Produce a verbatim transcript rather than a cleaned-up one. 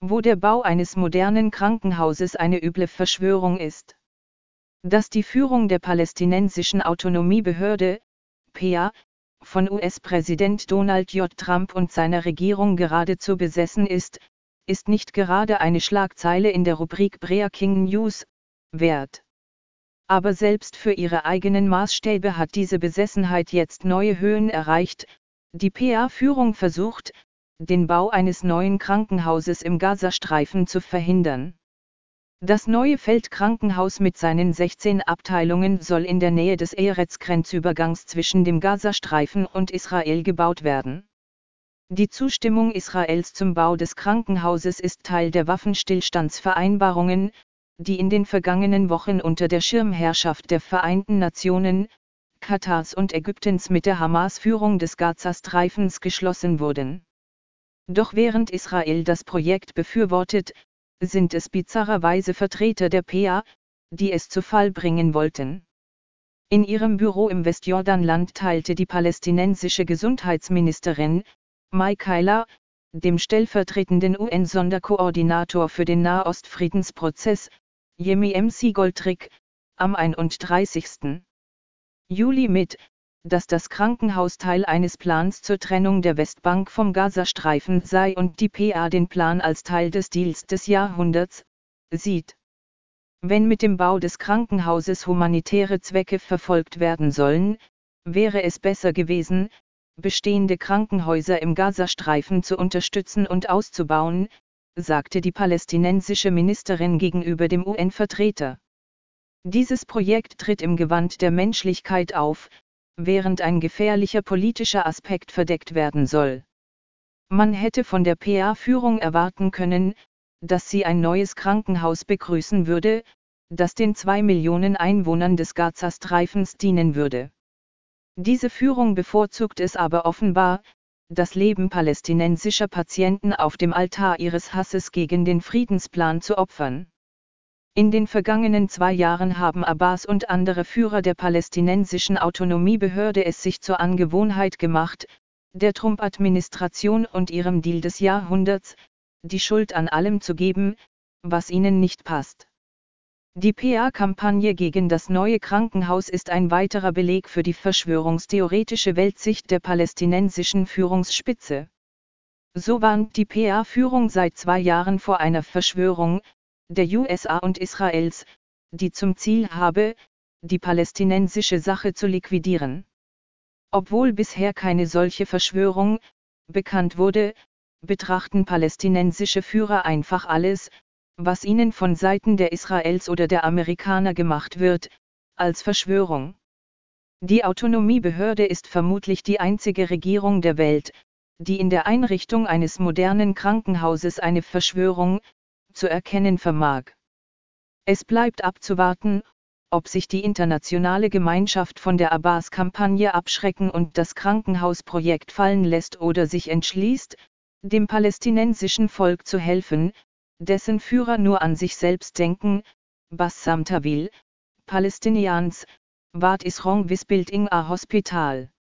wo der Bau eines modernen Krankenhauses eine üble Verschwörung ist. Dass die Führung der palästinensischen Autonomiebehörde, P A, von U S-Präsident Donald J. Trump und seiner Regierung geradezu besessen ist, ist nicht gerade eine Schlagzeile in der Rubrik Breaking News wert. Aber selbst für ihre eigenen Maßstäbe hat diese Besessenheit jetzt neue Höhen erreicht. Die P A-Führung versucht, den Bau eines neuen Krankenhauses im Gazastreifen zu verhindern. Das neue Feldkrankenhaus mit seinen sechzehn Abteilungen soll in der Nähe des Erez-Grenzübergangs zwischen dem Gazastreifen und Israel gebaut werden. Die Zustimmung Israels zum Bau des Krankenhauses ist Teil der Waffenstillstandsvereinbarungen, die in den vergangenen Wochen unter der Schirmherrschaft der Vereinten Nationen, Katars und Ägyptens mit der Hamas-Führung des Gazastreifens geschlossen wurden. Doch während Israel das Projekt befürwortet, sind es bizarrerweise Vertreter der P A, die es zu Fall bringen wollten. In ihrem Büro im Westjordanland teilte die palästinensische Gesundheitsministerin, Michaela, dem stellvertretenden U N-Sonderkoordinator für den Nahostfriedensprozess, Yemi M C Goldrick, am einunddreißigsten Juli mit, dass das Krankenhaus Teil eines Plans zur Trennung der Westbank vom Gazastreifen sei und die P A den Plan als Teil des Deals des Jahrhunderts sieht. Wenn mit dem Bau des Krankenhauses humanitäre Zwecke verfolgt werden sollen, wäre es besser gewesen, bestehende Krankenhäuser im Gazastreifen zu unterstützen und auszubauen, sagte die palästinensische Ministerin gegenüber dem U N-Vertreter. Dieses Projekt tritt im Gewand der Menschlichkeit auf, während ein gefährlicher politischer Aspekt verdeckt werden soll. Man hätte von der P A-Führung erwarten können, dass sie ein neues Krankenhaus begrüßen würde, das den zwei Millionen Einwohnern des Gazastreifens dienen würde. Diese Führung bevorzugt es aber offenbar, das Leben palästinensischer Patienten auf dem Altar ihres Hasses gegen den Friedensplan zu opfern. In den vergangenen zwei Jahren haben Abbas und andere Führer der palästinensischen Autonomiebehörde es sich zur Angewohnheit gemacht, der Trump-Administration und ihrem Deal des Jahrhunderts, die Schuld an allem zu geben, was ihnen nicht passt. Die P A-Kampagne gegen das neue Krankenhaus ist ein weiterer Beleg für die verschwörungstheoretische Weltsicht der palästinensischen Führungsspitze. So warnt die P A-Führung seit zwei Jahren vor einer Verschwörung der U S A und Israels, die zum Ziel habe, die palästinensische Sache zu liquidieren. Obwohl bisher keine solche Verschwörung bekannt wurde, betrachten palästinensische Führer einfach alles, was ihnen von Seiten der Israels oder der Amerikaner gemacht wird, als Verschwörung. Die Autonomiebehörde ist vermutlich die einzige Regierung der Welt, die in der Einrichtung eines modernen Krankenhauses eine Verschwörung zu erkennen vermag. Es bleibt abzuwarten, ob sich die internationale Gemeinschaft von der Abbas-Kampagne abschrecken und das Krankenhausprojekt fallen lässt oder sich entschließt, dem palästinensischen Volk zu helfen, dessen Führer nur an sich selbst denken. Bassam Tawil, Palästinians, Wat is wrong with building a hospital?